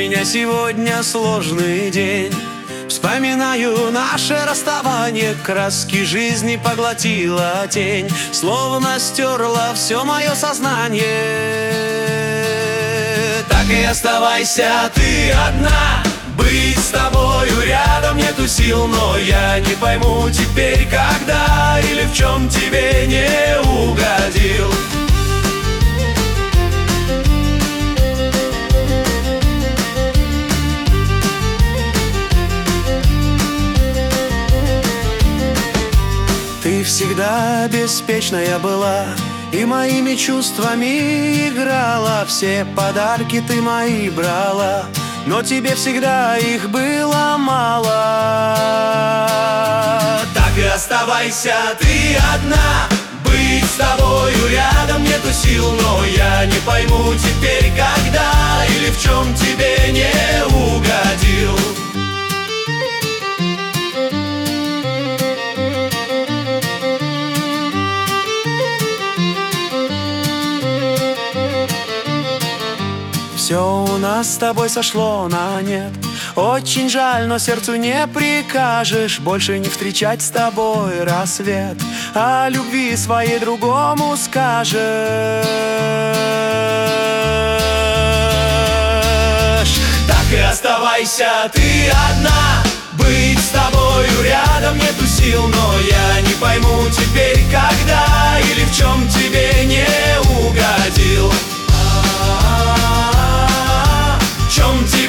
меня сегодня сложный день. Вспоминаю наше расставание, краски жизни поглотила тень, словно стерла все мое сознание. Так и оставайся ты одна, быть с тобою рядом нету сил, но я не пойму теперь, когда или в чем тебе не угодил. Ты всегда беспечная была и моими чувствами играла. Все подарки ты мои брала, но тебе всегда их было мало. Так и оставайся ты одна, быть с тобою рядом нету сил, но я не пойму теперь, когда или в чем тебе не угодил. Все у нас с тобой сошло на нет. Очень жаль, но сердцу не прикажешь больше не встречать с тобой рассвет. О любви своей другому скажешь. Так и оставайся ты одна, быть с тобою рядом нету сил, но я не пойму теперь, когда или в чем тебе не угодил. В чем тебе